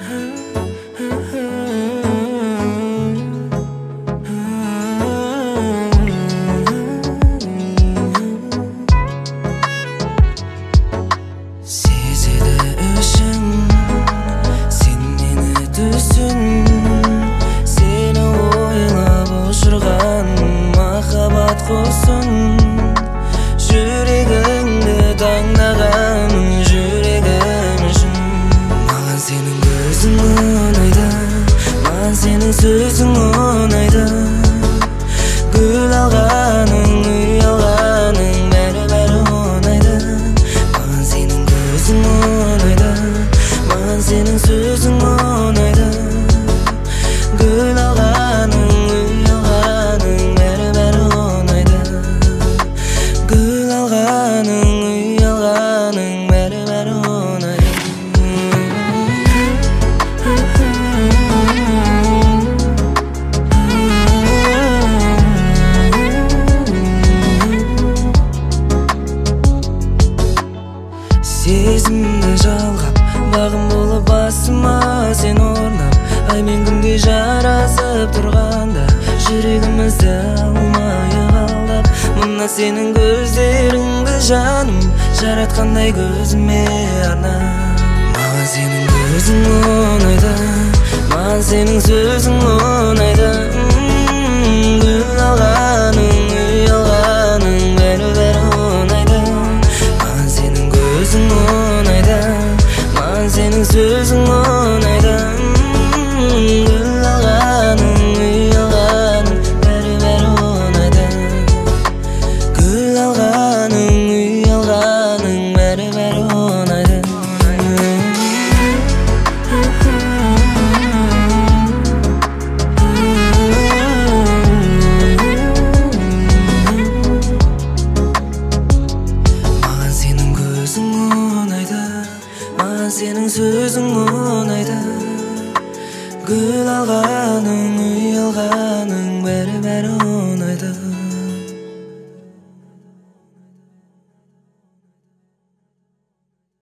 Сезеді ішің, сен мені түсін. Сені ойлап ұшырған махаббат құсын. Жүрегіңді таңдаған жүрегім үшін. Маған сенің көзің ұнайды, маған сенің сөзің ұнайды. Гүл алғаның, үй алғаның бәрі ұнайды. Маған сенің көзің ұнайды, маған сенің сөзің ұнайды. Гүл алғаның, үй алғаның бәрі ұнайды. Гүл алғаның, үй алғаның бәрі ұнайды. Сезімді жалғап, бағым болып басыма сен орнап. Ай мен күнге жарасып тұрғанда, жүрегімізді алмай алдап. Мына сенің көздеріңді жаным жаратқандай көзіме арнап. Маған сенің көзің ұнайды, маған сенің сөзің ұнайды. Гүл алғаның, үй алғаның бәрі ұнайды. Маған сенің көзің ұнайды, маған сенің сөзің ұнайды. Гүл алғаның, үй алғаның бәрі ұнайды. Гүл алғаның, үй алғаның бәрі ұнайды. Маған сенің көзің ұнайды, маған сенің сөзің ұнайды. Гүл алғаның, үй алғаның бәрі ұнайды.